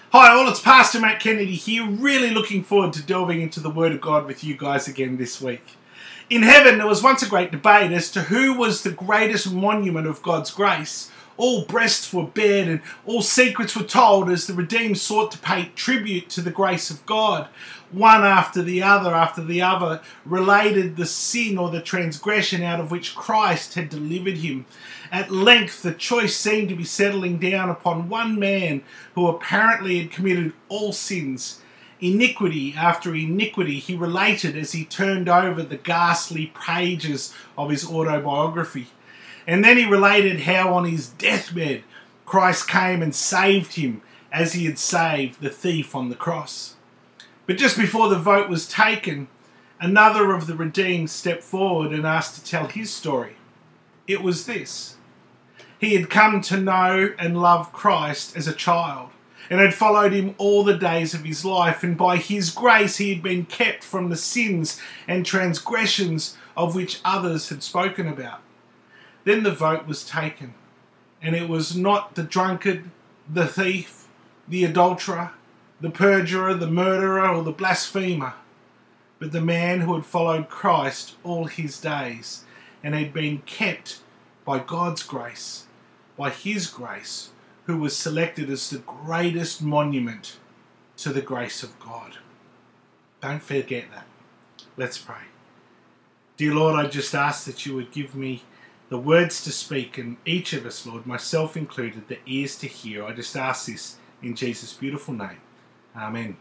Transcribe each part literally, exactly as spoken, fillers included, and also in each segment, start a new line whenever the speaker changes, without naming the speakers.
Hi all, it's Pastor Matt Kennedy here, really looking forward to delving into the Word of God with you guys again this week. In heaven there was once a great debate as to who was the greatest monument of God's grace. All breasts were bared and all secrets were told as the redeemed sought to pay tribute to the grace of God. One after the other after the other related the sin or the transgression out of which Christ had delivered him. At length the choice seemed to be settling down upon one man who apparently had committed all sins. Iniquity after iniquity he related as he turned over the ghastly pages of his autobiography. And then he related how on his deathbed Christ came and saved him as he had saved the thief on the cross. But just before the vote was taken, another of the redeemed stepped forward and asked to tell his story. It was this. He had come to know and love Christ as a child and had followed him all the days of his life, and by his grace he had been kept from the sins and transgressions of which others had spoken about. Then the vote was taken, and it was not the drunkard, the thief, the adulterer, the perjurer, the murderer, or the blasphemer, but the man who had followed Christ all his days and had been kept by God's grace, by his grace, who was selected as the greatest monument to the grace of God. Don't forget that. Let's pray. Dear Lord, I just ask that you would give me the words to speak, and each of us, Lord, myself included, the ears to hear. I just ask this in Jesus' beautiful name. Amen.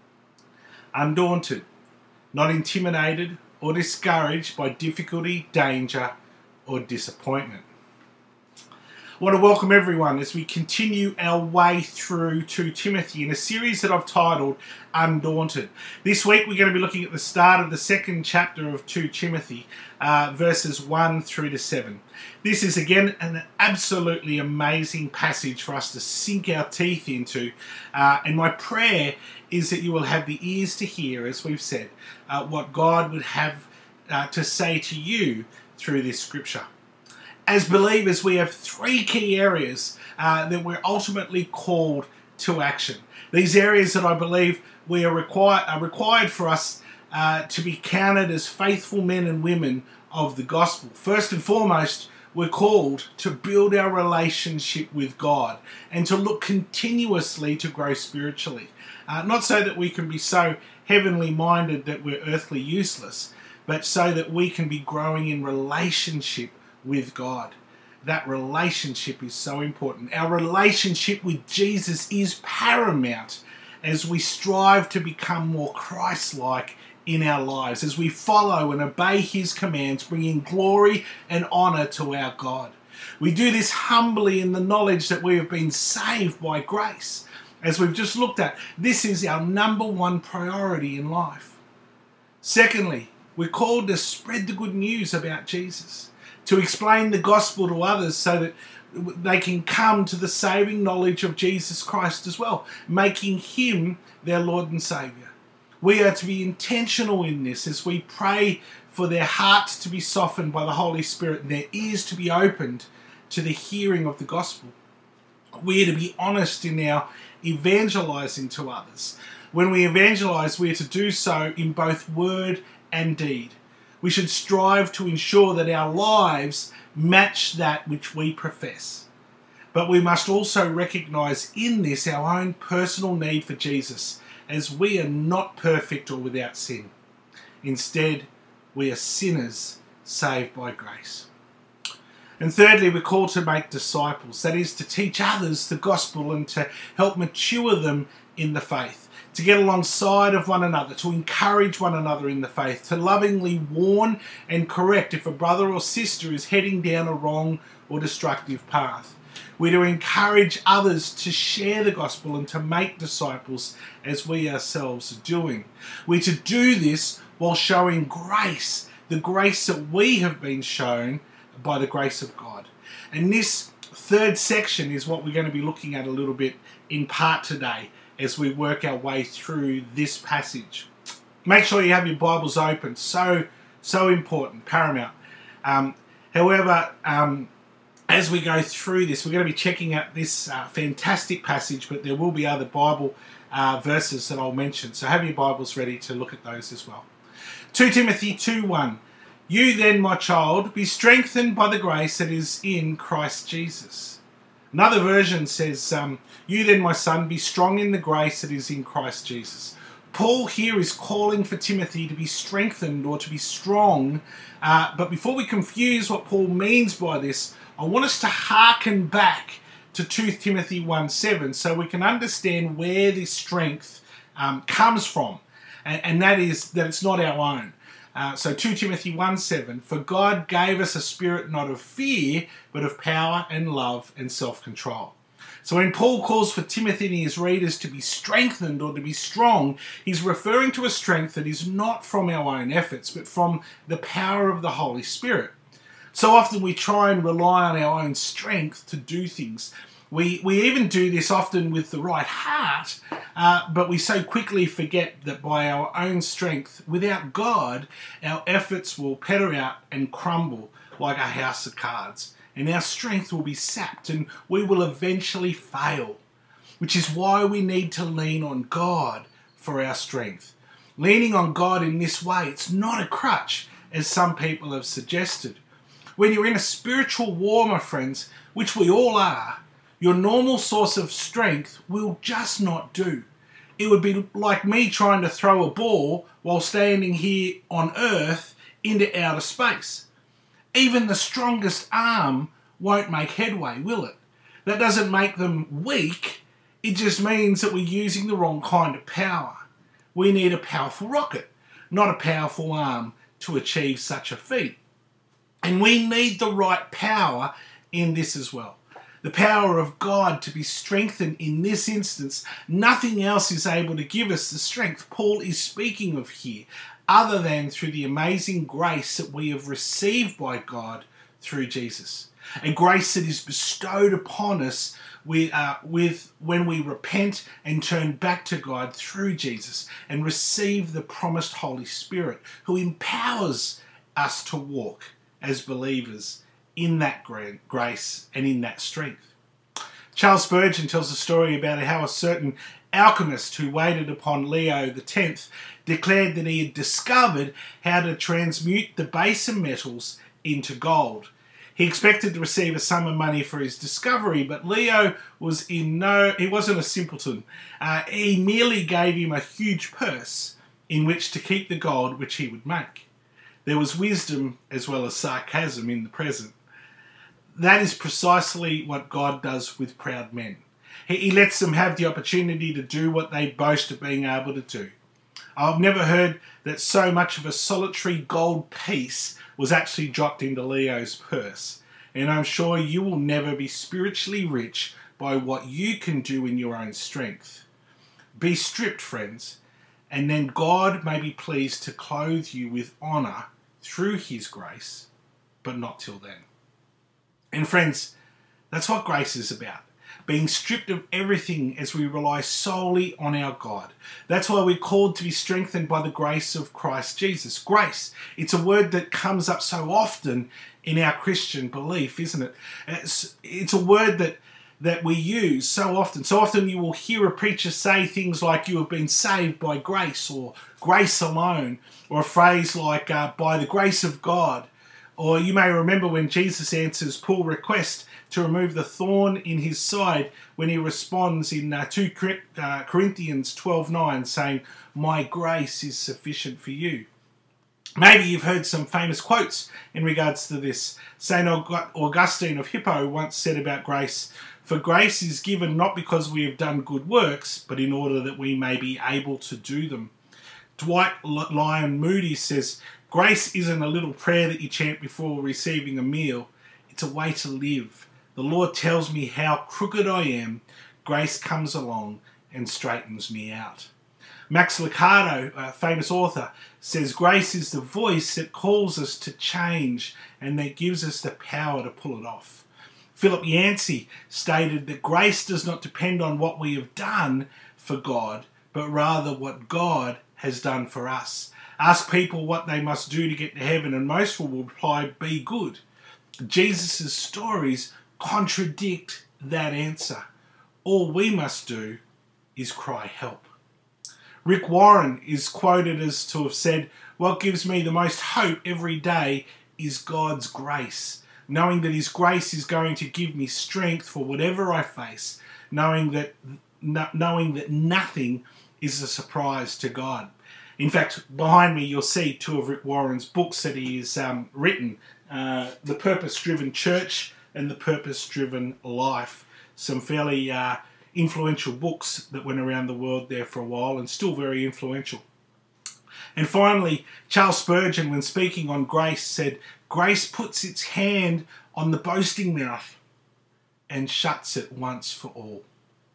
Undaunted, not intimidated or discouraged by difficulty, danger, or disappointment. I want to welcome everyone as we continue our way through Second Timothy in a series that I've titled Undaunted. This week we're going to be looking at the start of the second chapter of Second Timothy, uh, verses one through to seven. This is again an absolutely amazing passage for us to sink our teeth into, uh, and my prayer is that you will have the ears to hear, as we've said, uh, what God would have uh, to say to you through this scripture. As believers, we have three key areas uh, that we're ultimately called to action. These areas that I believe we are, require, are required for us uh, to be counted as faithful men and women of the gospel. First and foremost, we're called to build our relationship with God and to look continuously to grow spiritually. Uh, not so that we can be so heavenly minded that we're earthly useless, but so that we can be growing in relationship with God. That relationship is so important. Our relationship with Jesus is paramount as we strive to become more Christ-like in our lives, as we follow and obey his commands, bringing glory and honor to our God. We do this humbly in the knowledge that we have been saved by grace. As we've just looked at, this is our number one priority in life. Secondly, we're called to spread the good news about Jesus, to explain the gospel to others so that they can come to the saving knowledge of Jesus Christ as well, making him their Lord and Saviour. We are to be intentional in this as we pray for their hearts to be softened by the Holy Spirit and their ears to be opened to the hearing of the gospel. We are to be honest in our evangelizing to others. When we evangelize, we are to do so in both word and deed. We should strive to ensure that our lives match that which we profess. But we must also recognize in this our own personal need for Jesus, as we are not perfect or without sin. Instead, we are sinners saved by grace. And thirdly, we're called to make disciples, that is, to teach others the gospel and to help mature them in the faith, to get alongside of one another, to encourage one another in the faith, to lovingly warn and correct if a brother or sister is heading down a wrong or destructive path. We're to encourage others to share the gospel and to make disciples as we ourselves are doing. We're to do this while showing grace, the grace that we have been shown by the grace of God. And this third section is what we're going to be looking at a little bit in part today as we work our way through this passage. Make sure you have your Bibles open. So, so important, paramount. Um, however, um, as we go through this, we're going to be checking out this uh, fantastic passage, but there will be other Bible uh, verses that I'll mention. So have your Bibles ready to look at those as well. Second Timothy two one. You then, my child, be strengthened by the grace that is in Christ Jesus. Another version says, um, you then, my son, be strong in the grace that is in Christ Jesus. Paul here is calling for Timothy to be strengthened or to be strong. Uh, but before we confuse what Paul means by this, I want us to hearken back to Second Timothy one seven so we can understand where this strength um, comes from. And, and that is that it's not our own. Uh, so Second Timothy one seven, for God gave us a spirit not of fear, but of power and love and self-control. So when Paul calls for Timothy and his readers to be strengthened or to be strong, he's referring to a strength that is not from our own efforts, but from the power of the Holy Spirit. So often we try and rely on our own strength to do things. We, we even do this often with the right heart, uh, but we so quickly forget that by our own strength, without God, our efforts will petter out and crumble like a house of cards. And our strength will be sapped and we will eventually fail, which is why we need to lean on God for our strength. Leaning on God in this way, it's not a crutch, as some people have suggested. When you're in a spiritual war, my friends, which we all are, your normal source of strength will just not do. It would be like me trying to throw a ball while standing here on Earth into outer space. Even the strongest arm won't make headway, will it? That doesn't make them weak. It just means that we're using the wrong kind of power. We need a powerful rocket, not a powerful arm, to achieve such a feat. And we need the right power in this as well. The power of God to be strengthened in this instance. Nothing else is able to give us the strength Paul is speaking of here, other than through the amazing grace that we have received by God through Jesus. A grace that is bestowed upon us with, uh, with when we repent and turn back to God through Jesus and receive the promised Holy Spirit, who empowers us to walk as believers in that grace and in that strength. Charles Spurgeon tells a story about how a certain alchemist who waited upon Leo the tenth declared that he had discovered how to transmute the baser metals into gold. He expected to receive a sum of money for his discovery, but Leo was in no, he wasn't a simpleton. Uh, he merely gave him a huge purse in which to keep the gold which he would make. There was wisdom as well as sarcasm in the present. That is precisely what God does with proud men. He, he lets them have the opportunity to do what they boast of being able to do. I've never heard that so much of a solitary gold piece was actually dropped into Leo's purse. And I'm sure you will never be spiritually rich by what you can do in your own strength. Be stripped, friends, and then God may be pleased to clothe you with honour through his grace, but not till then. And friends, that's what grace is about. Being stripped of everything as we rely solely on our God. That's why we're called to be strengthened by the grace of Christ Jesus. Grace, it's a word that comes up so often in our Christian belief, isn't it? It's, it's a word that, that we use so often. So often you will hear a preacher say things like you have been saved by grace or grace alone, or a phrase like uh, by the grace of God. Or you may remember when Jesus answers Paul's request to remove the thorn in his side when he responds in uh, two Corinthians twelve nine saying, my grace is sufficient for you. Maybe you've heard some famous quotes in regards to this. Saint Augustine of Hippo once said about grace, for grace is given not because we have done good works, but in order that we may be able to do them. Dwight Lyon Moody says, grace isn't a little prayer that you chant before receiving a meal. It's a way to live. The Lord tells me how crooked I am. Grace comes along and straightens me out. Max Lucado, a famous author, says grace is the voice that calls us to change and that gives us the power to pull it off. Philip Yancey stated that grace does not depend on what we have done for God, but rather what God has done for us. Ask people what they must do to get to heaven, and most will reply, be good. Jesus' stories contradict that answer. All we must do is cry help. Rick Warren is quoted as to have said, "What gives me the most hope every day is God's grace. Knowing that His grace is going to give me strength for whatever I face. Knowing that, knowing that nothing is a surprise to God." In fact, behind me you'll see two of Rick Warren's books that he has um, written. Uh, The Purpose-Driven Church and The Purpose-Driven Life. Some fairly uh, influential books that went around the world there for a while and still very influential. And finally, Charles Spurgeon, when speaking on grace, said, "Grace puts its hand on the boasting mouth and shuts it once for all."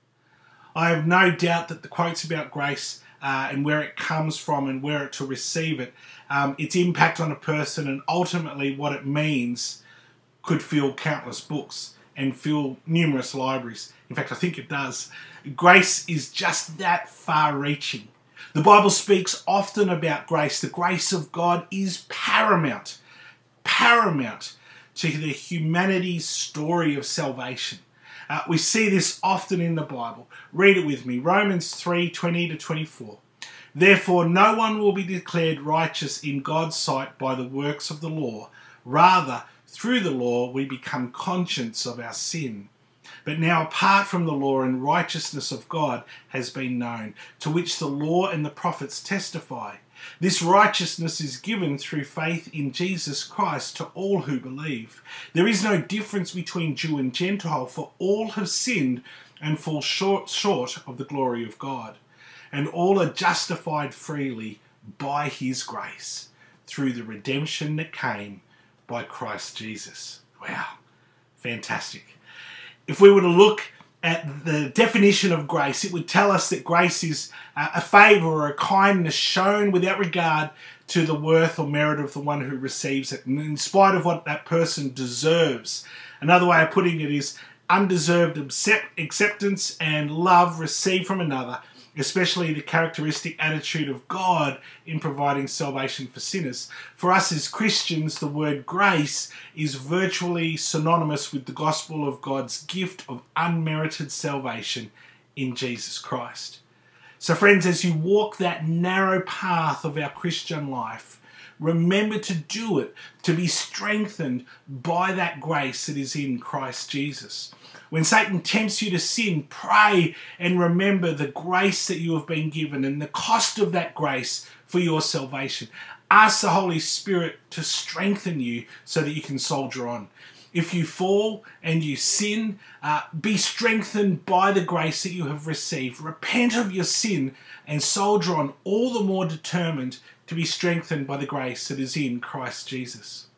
I have no doubt that the quotes about grace uh, and where it comes from and where to receive it, um, its impact on a person and ultimately what it means could fill countless books and fill numerous libraries. In fact, I think it does. Grace is just that far-reaching. The Bible speaks often about grace. The grace of God is paramount, paramount to the humanity's story of salvation. Uh, we see this often in the Bible. Read it with me. Romans three, twenty to twenty-four. "Therefore no one will be declared righteous in God's sight by the works of the law. Rather, through the law we become conscious of our sin. But now apart from the law and righteousness of God has been known, to which the law and the prophets testify. This righteousness is given through faith in Jesus Christ to all who believe. There is no difference between Jew and Gentile, for all have sinned and fall short, short of the glory of God. And all are justified freely by His grace, through the redemption that came by Christ Jesus." Wow, fantastic. If we were to look at the definition of grace, it would tell us that grace is a favour or a kindness shown without regard to the worth or merit of the one who receives it, and in spite of what that person deserves. Another way of putting it is undeserved acceptance and love received from another, especially the characteristic attitude of God in providing salvation for sinners. For us as Christians, the word grace is virtually synonymous with the gospel of God's gift of unmerited salvation in Jesus Christ. So friends, as you walk that narrow path of our Christian life, remember to do it, to be strengthened by that grace that is in Christ Jesus. When Satan tempts you to sin, pray and remember the grace that you have been given and the cost of that grace for your salvation. Ask the Holy Spirit to strengthen you so that you can soldier on. If you fall and you sin, uh, be strengthened by the grace that you have received. Repent of your sin and soldier on, all the more determined to be strengthened by the grace that is in Christ Jesus.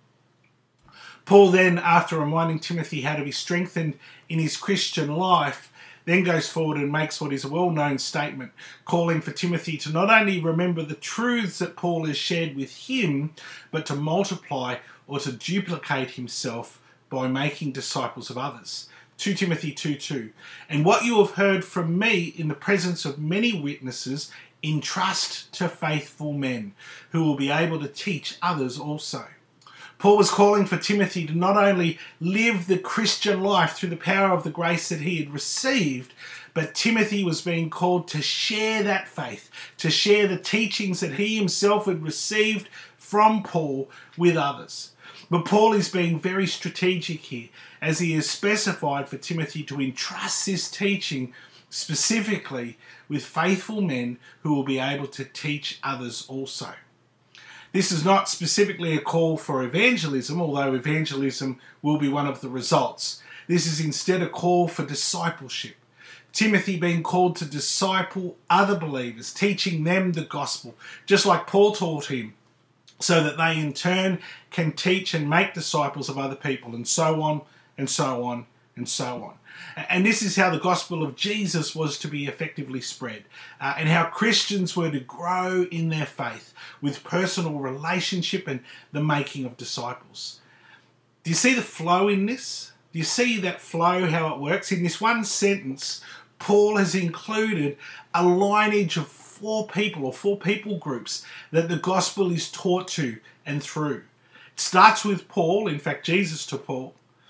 Paul then, after reminding Timothy how to be strengthened in his Christian life, then goes forward and makes what is a well-known statement, calling for Timothy to not only remember the truths that Paul has shared with him, but to multiply or to duplicate himself by making disciples of others. Second Timothy two two. "And what you have heard from me in the presence of many witnesses, entrust to faithful men, who will be able to teach others also." Paul was calling for Timothy to not only live the Christian life through the power of the grace that he had received, but Timothy was being called to share that faith, to share the teachings that he himself had received from Paul with others. But Paul is being very strategic here, as he has specified for Timothy to entrust this teaching specifically with faithful men who will be able to teach others also. This is not specifically a call for evangelism, although evangelism will be one of the results. This is instead a call for discipleship. Timothy being called to disciple other believers, teaching them the gospel, just like Paul taught him, so that they in turn can teach and make disciples of other people, and so on, and so on, and so on. And this is how the gospel of Jesus was to be effectively spread, uh, and how Christians were to grow in their faith with personal relationship and the making of disciples. Do you see the flow in this? Do you see that flow, how it works? In this one sentence, Paul has included a lineage of four people or four people groups that the gospel is taught to and through. It starts with Paul, in fact Jesus to Paul.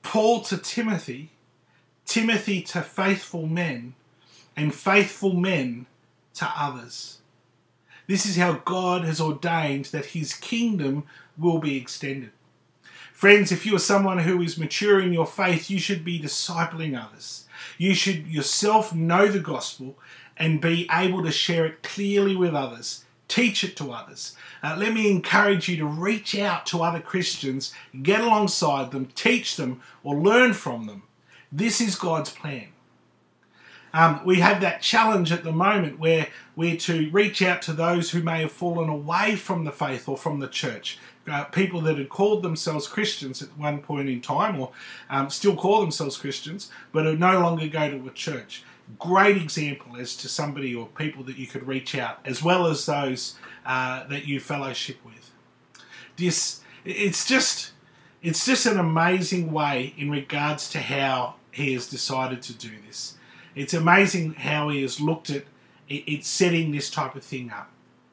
Paul to Timothy, Timothy to faithful men, and faithful men to others. This is how God has ordained that his kingdom will be extended. Friends, if you are someone who is mature in your faith, you should be discipling others. You should yourself know the gospel and be able to share it clearly with others. Teach it to others. Uh, let me encourage you to reach out to other Christians, get alongside them, teach them, or learn from them. This is God's plan. Um, we have that challenge at the moment where we're to reach out to those who may have fallen away from the faith or from the church. Uh, people that had called themselves Christians at one point in time, or um, still call themselves Christians, but who no longer go to a church. Great example as to somebody or people that you could reach out, as well as those uh, that you fellowship with. This, it's just, it's just an amazing way in regards to how he has decided to do this. It's amazing how he has looked at it, it's setting this type of thing up.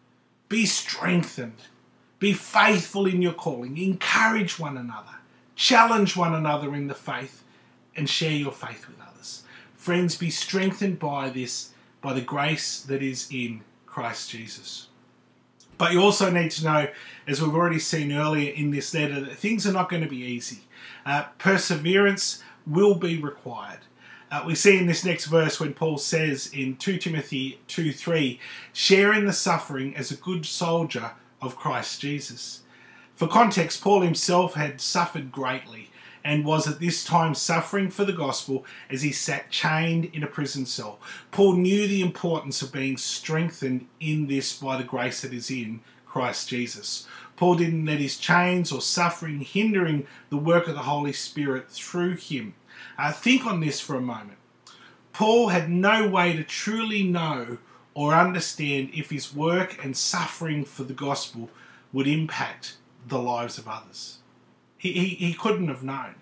Be strengthened. Be faithful in your calling. Encourage one another. Challenge one another in the faith and share your faith with others. Friends, be strengthened by this, by the grace that is in Christ Jesus. But you also need to know, as we've already seen earlier in this letter, that things are not going to be easy. Uh, perseverance will be required. Uh, we see in this next verse when Paul says in Second Timothy two three, share in the suffering as a good soldier of Christ Jesus. For context, Paul himself had suffered greatly and was at this time suffering for the gospel as he sat chained in a prison cell. Paul knew the importance of being strengthened in this by the grace that is in Christ Jesus. Paul didn't let his chains or suffering hindering the work of the Holy Spirit through him. Uh, think on this for a moment. Paul had no way to truly know or understand if his work and suffering for the gospel would impact the lives of others. He, he, he couldn't have known.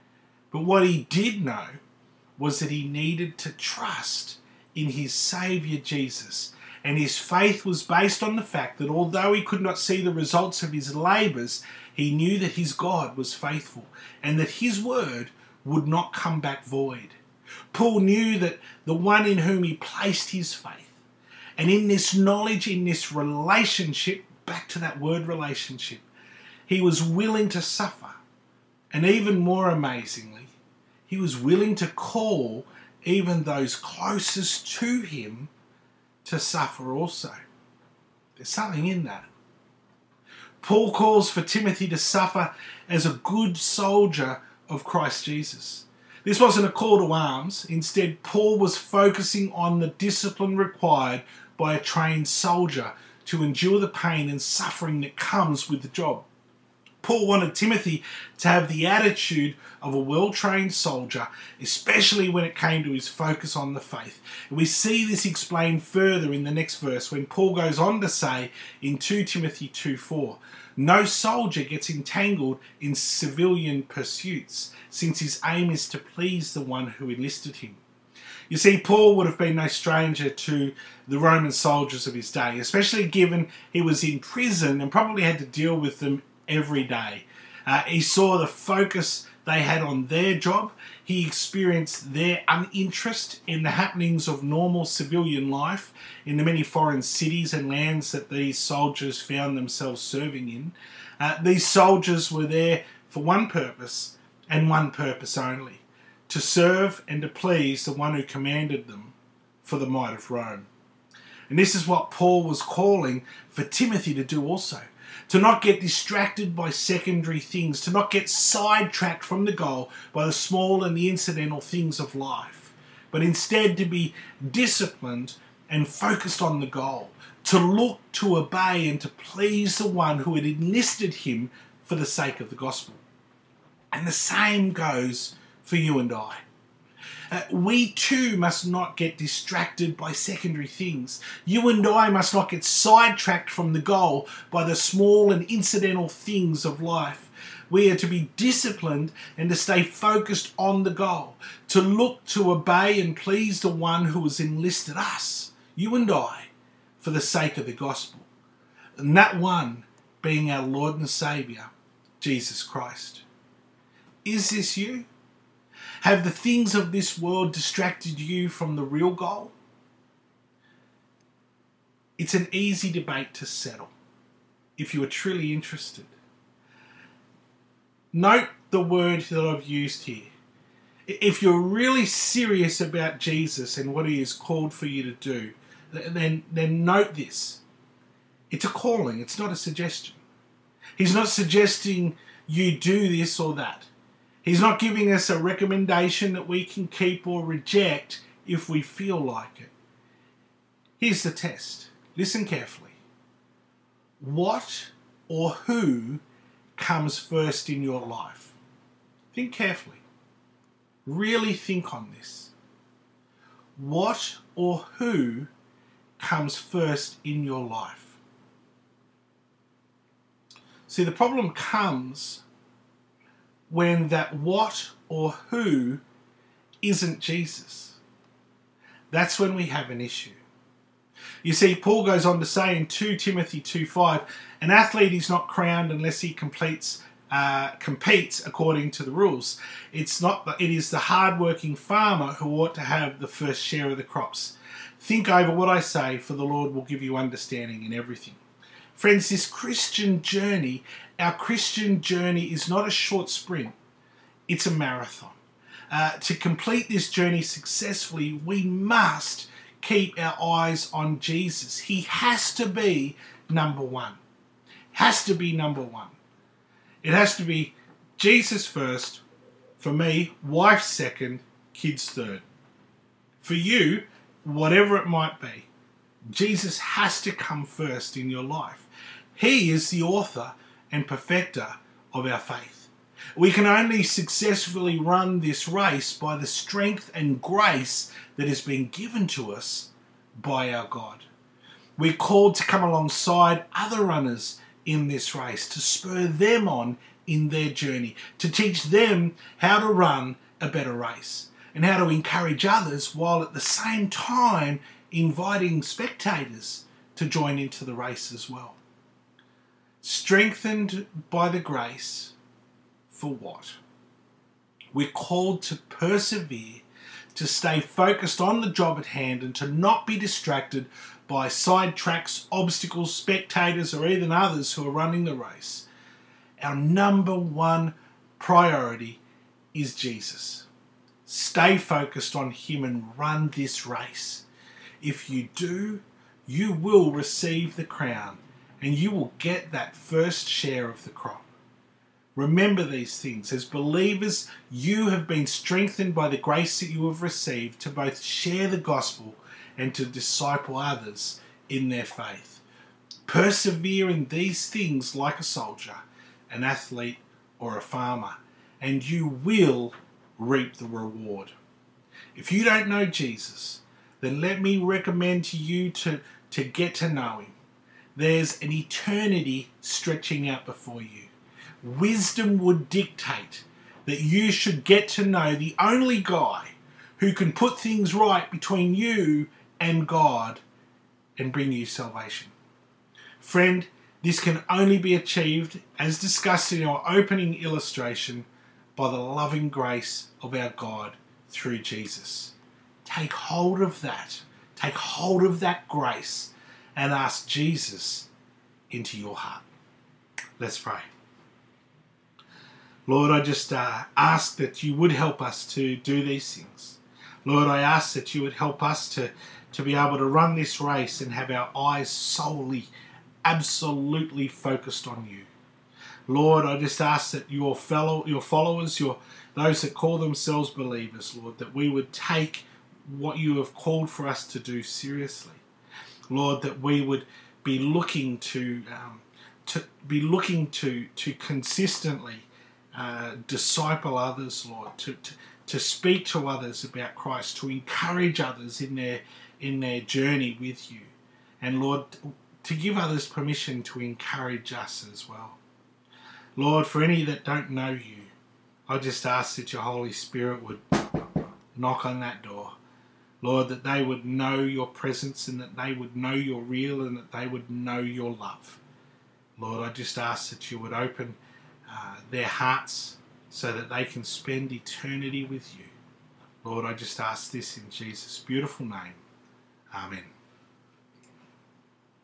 But what he did know was that he needed to trust in his Saviour Jesus. And his faith was based on the fact that although he could not see the results of his labours, he knew that his God was faithful and that his word would not come back void. Paul knew that the one in whom he placed his faith, and in this knowledge, in this relationship, back to that word relationship, he was willing to suffer. And even more amazingly, he was willing to call even those closest to him to suffer also. There's something in that. Paul calls for Timothy to suffer as a good soldier of Christ Jesus. This wasn't a call to arms. Instead, Paul was focusing on the discipline required by a trained soldier to endure the pain and suffering that comes with the job. Paul wanted Timothy to have the attitude of a well-trained soldier, especially when it came to his focus on the faith. And we see this explained further in the next verse when Paul goes on to say in Second Timothy two four, no soldier gets entangled in civilian pursuits, since his aim is to please the one who enlisted him. You see, Paul would have been no stranger to the Roman soldiers of his day, especially given he was in prison and probably had to deal with them every day. Uh, he saw the focus they had on their job. He experienced their uninterest in the happenings of normal civilian life in the many foreign cities and lands that these soldiers found themselves serving in. Uh, these soldiers were there for one purpose and one purpose only: to serve and to please the one who commanded them for the might of Rome. And this is what Paul was calling for Timothy to do also. To not get distracted by secondary things, to not get sidetracked from the goal by the small and the incidental things of life, but instead to be disciplined and focused on the goal, to look, to obey, and to please the one who had enlisted him for the sake of the gospel. And the same goes for you and I. Uh, we too must not get distracted by secondary things. You and I must not get sidetracked from the goal by the small and incidental things of life. We are to be disciplined and to stay focused on the goal, to look, to obey and please the one who has enlisted us, you and I, for the sake of the gospel. And that one being our Lord and Saviour, Jesus Christ. Is this you? Have the things of this world distracted you from the real goal? It's an easy debate to settle if you are truly interested. Note the word that I've used here. If you're really serious about Jesus and what he has called for you to do, then, then note this. It's a calling, it's not a suggestion. He's not suggesting you do this or that. He's not giving us a recommendation that we can keep or reject if we feel like it. Here's the test. Listen carefully. What or who comes first in your life? Think carefully. Really think on this. What or who comes first in your life? See, the problem comes when that what or who isn't Jesus. That's when we have an issue. You see, Paul goes on to say in Second Timothy two five, an athlete is not crowned unless he completes, uh, competes according to the rules. It's not. The, it is the hard-working farmer who ought to have the first share of the crops. Think over what I say, for the Lord will give you understanding in everything. Friends, this Christian journey, our Christian journey is not a short sprint, it's a marathon. Uh, to complete this journey successfully, we must keep our eyes on Jesus. He has to be number one. Has to be number one. It has to be Jesus first, for me, wife second, kids third. For you, whatever it might be, Jesus has to come first in your life. He is the author and perfecter of our faith. We can only successfully run this race by the strength and grace that has been given to us by our God. We're called to come alongside other runners in this race, to spur them on in their journey, to teach them how to run a better race and how to encourage others while at the same time inviting spectators to join into the race as well. Strengthened by the grace, for what? We're called to persevere, to stay focused on the job at hand and to not be distracted by sidetracks, obstacles, spectators, or even others who are running the race. Our number one priority is Jesus. Stay focused on him and run this race. If you do, you will receive the crown and you will get that first share of the crop. Remember these things. As believers, you have been strengthened by the grace that you have received to both share the gospel and to disciple others in their faith. Persevere in these things like a soldier, an athlete, or a farmer, and you will reap the reward. If you don't know Jesus, then let me recommend to you to, to get to know him. There's an eternity stretching out before you. Wisdom would dictate that you should get to know the only guy who can put things right between you and God and bring you salvation. Friend, this can only be achieved, as discussed in our opening illustration, by the loving grace of our God through Jesus. Take hold of that. Take hold of that grace and ask Jesus into your heart. Let's pray. Lord, I just uh, ask that you would help us to do these things. Lord, I ask that you would help us to, to be able to run this race and have our eyes solely, absolutely focused on you. Lord, I just ask that your fellow, your followers, your those that call themselves believers, Lord, that we would take what you have called for us to do seriously. Lord, that we would be looking to um, to be looking to to consistently uh, disciple others, Lord, to, to to speak to others about Christ, to encourage others in their in their journey with you, and Lord, to give others permission to encourage us as well. Lord, for any that don't know you, I just ask that your Holy Spirit would knock on that door. Lord, that they would know your presence and that they would know you're real and that they would know your love. Lord, I just ask that you would open uh, their hearts so that they can spend eternity with you. Lord, I just ask this in Jesus' beautiful name. Amen.